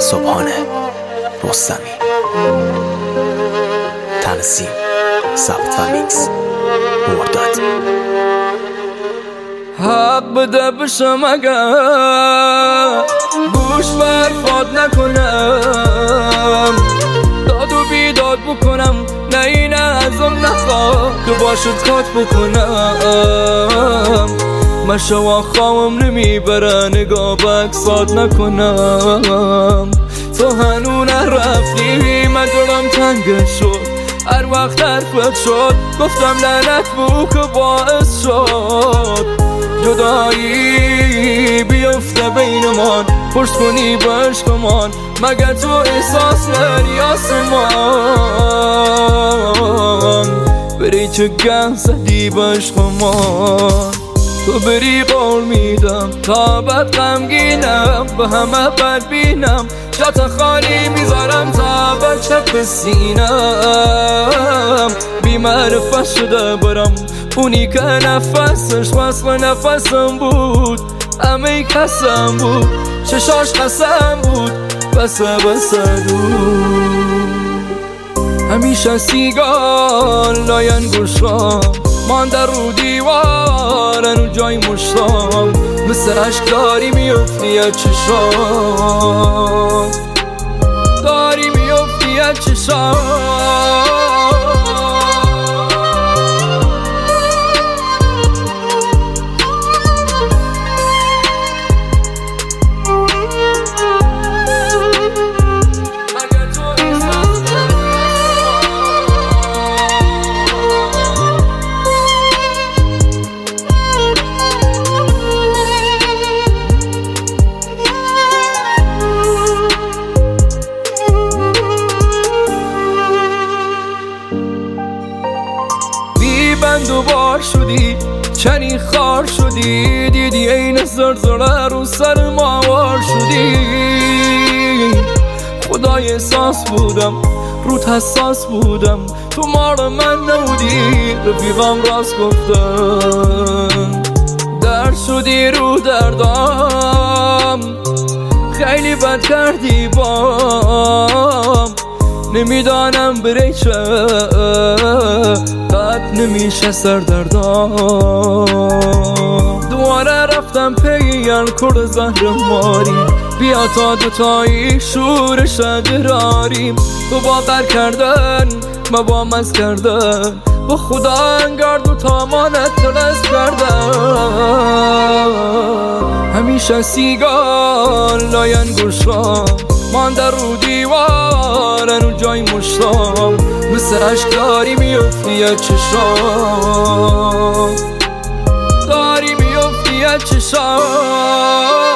صبحانه رستمی، تنظیم ثبت و میکس مرداد. حق بده بشم اگر گوش برفاد نکنم، داد و بیداد بکنم، نه این ازم نخواه که باشد کات بکنم. مشوا خوام نمیبره نگاه بکساد نکنم. تو هنو نرفتی من دلم تنگ شد، هر وقت حرفت شد گفتم لعنت بو که باعث شد جدایی بیفته بینمان. پرس کنی به عشقمان مگر تو احساس داری آسمان؟ بری چه گه زدی به عشقمان، تو بری قول میدم تا بد غمگینم، به همه بد بینم جات خالی میذارم تا بچه سینم. بی معرفت شده برم اونی که نفسش وصل نفسم بود، همه کسم بود، چشاش قسم بود، بسه دود. همیشه سیگال لاین گوشام مانده رو دیوارن و جای مشتام، مثل عشق داری میفتی از چشام، داری میفتی از چشام. دوبار شدی چنی خار شدی، دیدی این زرزره رو سر ماوار شدی. خدای احساس بودم روت حساس بودم، تو مار من نبودی رفیقم راست گفتم. درد شدی رو دردام خیلی بد کردی بام، نمیدانم بری چه قد نمیشه سردردام. دوباره رفتم پیان کرد زهر ماری، بیا تا دوتایی شورش قراریم. تو باور کردن ما با مز کردن، با خدا انگار دوتا مانت تلس کردن. همیشه سیگال لاین گوشام مانده رو دیوارن و جای مشتام، مثل عشق داری میفتی از چشام، داری میفتی از چشام.